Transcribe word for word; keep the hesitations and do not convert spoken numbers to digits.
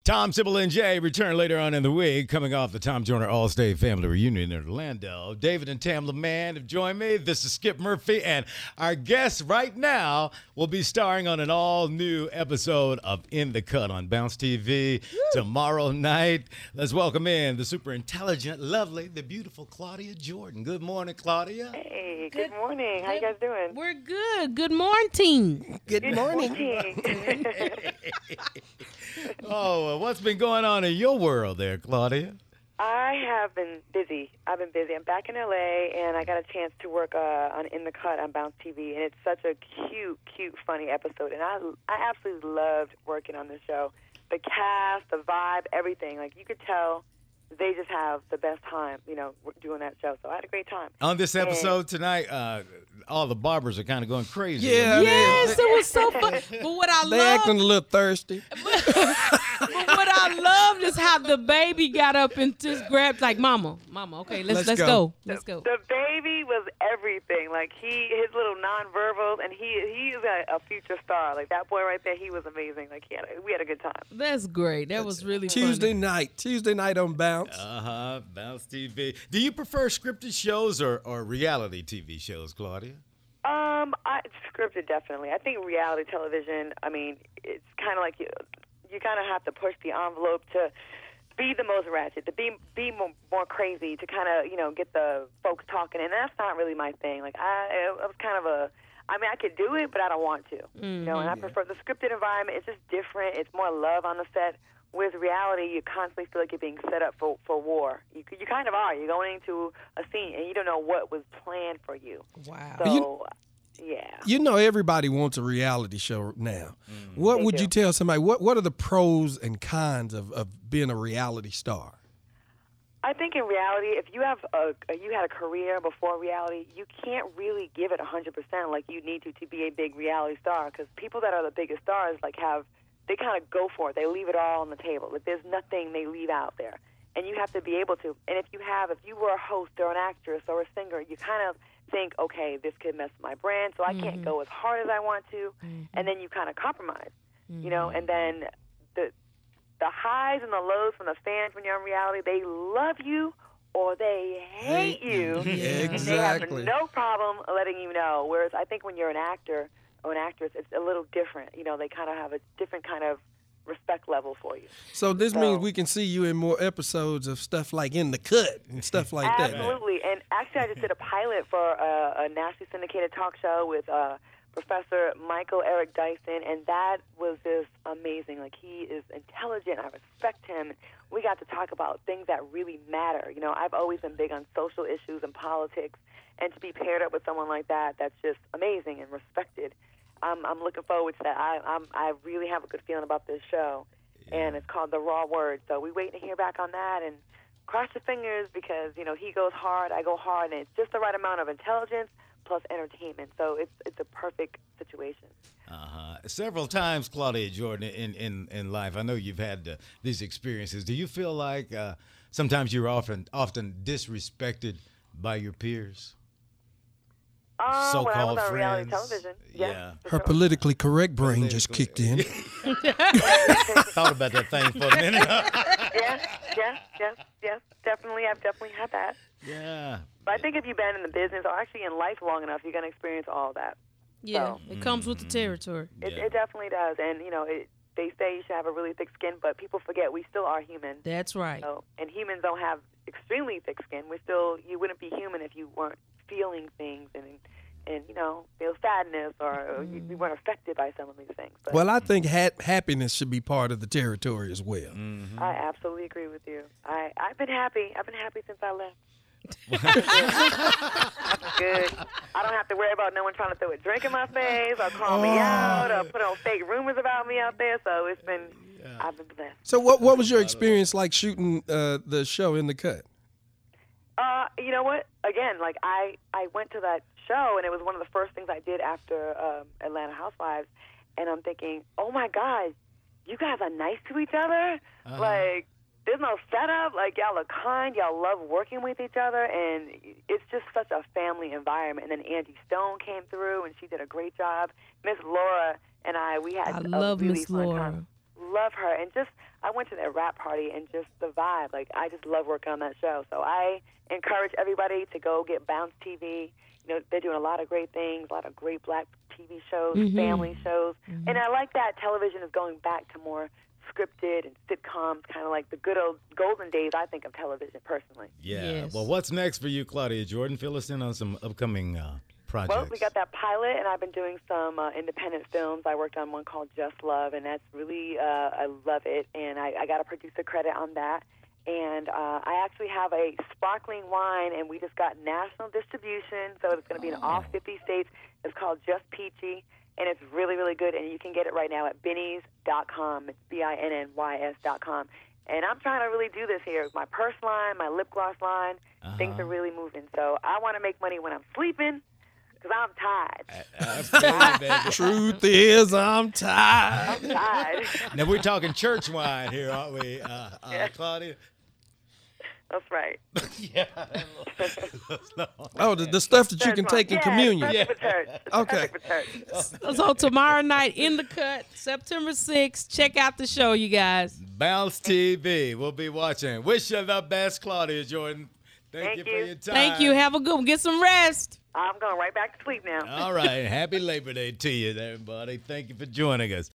Tom, Sybil, and Jay return later on in the week, coming off the Tom Joyner All-State Family Reunion in Orlando. David and Tamla Mann have joined me. This is Skip Murphy, and our guest right now will be starring on an all-new episode of In the Cut on Bounce T V Woo. Tomorrow night. Let's welcome in the super intelligent, lovely, the beautiful Claudia Jordan. Good morning, Claudia. Hey, good, good morning. How you guys doing? We're good. Good morning. Good, good morning. morning. Oh, what's been going on in your world there, Claudia? I have been busy. I've been busy. I'm back in L A, and I got a chance to work uh, on In the Cut on Bounce T V, and it's such a cute, cute, funny episode, and I, I absolutely loved working on this show. The cast, the vibe, everything. Like, you could tell they just have the best time, you know, doing that show. So I had a great time. On this episode and, tonight, uh, all the barbers are kind of going crazy. Yeah. Yes, it was so fun. But what I they loved, acting a little thirsty. But, but what I loved is how the baby got up and just grabbed, like, Mama, Mama, okay, let's let's, let's go. go. Let's go. The, the baby was everything. Like, he, his little nonverbals, and he he is a, a future star. Like, that boy right there, he was amazing. Like, he had a, we had a good time. That's great. That was really Tuesday funny. night. Tuesday night on Bounce. Uh-huh, Bounce T V. Do you prefer scripted shows or, or reality T V shows, Claudia? Um, I, scripted, definitely. I think reality television, I mean, it's kind of like you, you kind of have to push the envelope to be the most ratchet, to be be more, more crazy, to kind of, you know, get the folks talking, and that's not really my thing. Like, I, it was kind of a, I mean, I could do it, but I don't want to, mm-hmm. you know, and I prefer the scripted environment. It's just different. It's more love on the set. With reality, you constantly feel like you're being set up for, for war. You you kind of are. You're going into a scene, and you don't know what was planned for you. Wow. So, you, yeah. You know everybody wants a reality show now. Mm. What They would do. you tell somebody? What What are the pros and cons of, of being a reality star? I think in reality, if you have a you had a career before reality, you can't really give it one hundred percent like you need to to be a big reality star, because people that are the biggest stars like have they kind of go for it. They leave it all on the table. Like, there's nothing they leave out there. And you have to be able to. And if you have, if you were a host or an actress or a singer, you kind of think, okay, this could mess my brand, so I mm-hmm. can't go as hard as I want to. Mm-hmm. And then you kind of compromise, mm-hmm. you know. And then the the highs and the lows from the fans when you're on reality, they love you or they hate you. Yeah, and they have exactly. no problem letting you know. Whereas I think when you're an actor or an actress, it's a little different. You know, they kind of have a different kind of respect level for you. So this so, means we can see you in more episodes of stuff like In the Cut and stuff like absolutely. that. Absolutely. And actually, I just did a pilot for a, a nationally syndicated talk show with uh, Professor Michael Eric Dyson, and that was just amazing. Like, he is intelligent. I respect him. We got to talk about things that really matter. You know, I've always been big on social issues and politics, and to be paired up with someone like that, that's just amazing and respected. I'm, I'm looking forward to that. I, I'm, I really have a good feeling about this show, yeah. and it's called The Raw Word. So we're waiting to hear back on that, and cross your fingers because, you know, he goes hard, I go hard, and it's just the right amount of intelligence plus entertainment. So it's it's a perfect situation. Uh-huh. Several times, Claudia Jordan, in, in, in life, I know you've had uh, these experiences. Do you feel like uh, sometimes you're often often disrespected by your peers? Uh, So-called when I was on friends. reality television, yeah. Yeah. Her sure. politically correct brain just kicked in. Thought about that thing for a minute. yes, yes, yes, yes. Definitely, I've definitely had that. Yeah. But I think if you've been in the business or actually in life long enough, you're going to experience all that. Yeah, So, it comes with the territory. it, Yeah. it definitely does. And, you know, it, they say you should have a really thick skin, but people forget we still are human. That's right. So, and humans don't have extremely thick skin. We're still, you wouldn't be human if you weren't feeling things and, and you know, feel sadness or, or you, you weren't affected by some of these things. But Well, I think ha- happiness should be part of the territory as well. Mm-hmm. I absolutely agree with you. I, I've been happy. I've been happy since I left. That's good. I don't have to worry about no one trying to throw a drink in my face or call me out or put on fake rumors about me out there. So it's been, Yeah. I've been blessed. So what what was your experience like shooting uh, the show In the Cut? Uh, you know what? Again, like I, I went to that show and it was one of the first things I did after um, Atlanta Housewives, and I'm thinking, oh my God, you guys are nice to each other. Uh-huh. Like, there's no setup. Like, y'all are kind. Y'all love working with each other, and it's just such a family environment. And then Angie Stone came through, and she did a great job. Miss Laura and I, we had I a love really Miss fun Laura. time. Love her, and just I went to that rap party and just the vibe. Like, I just love working on that show. So I encourage everybody to go get Bounce T V. You know, they're doing a lot of great things, a lot of great black T V shows, Mm-hmm. family shows. Mm-hmm. And I like that television is going back to more scripted and sitcoms, kind of like the good old golden days, I think, of television, personally. Yeah. Yes. Well, what's next for you, Claudia Jordan? Fill us in on some upcoming uh, projects. Well, we got that pilot, and I've been doing some uh, independent films. I worked on one called Just Love, and that's really, uh, I love it, and I, I got a producer credit on that. And uh, I actually have a sparkling wine, and we just got national distribution, so it's going to be in all fifty states. It's called Just Peachy, and it's really, really good, and you can get it right now at binny's dot com. It's B I N N Y S dot com. And I'm trying to really do this here. My purse line, my lip gloss line, Uh-huh. things are really moving. So I want to make money when I'm sleeping, because I'm tired. Absolutely, baby. Truth is, I'm tired. I'm tired. Now, we're talking church wine here, aren't we, uh, uh, Claudia? That's right. Yeah. Oh, the, the stuff that you Church can wine. take in yeah, communion. It's perfect for church. It's Okay. perfect for church. So tomorrow night in the cut, September sixth. Check out the show, you guys. Bounce T V. We'll be watching. Wish you the best, Claudia Jordan. Thank, Thank you for you. your time. Thank you. Have a good one. Get some rest. I'm going right back to sleep now. All right. Happy Labor Day to you, everybody. Thank you for joining us.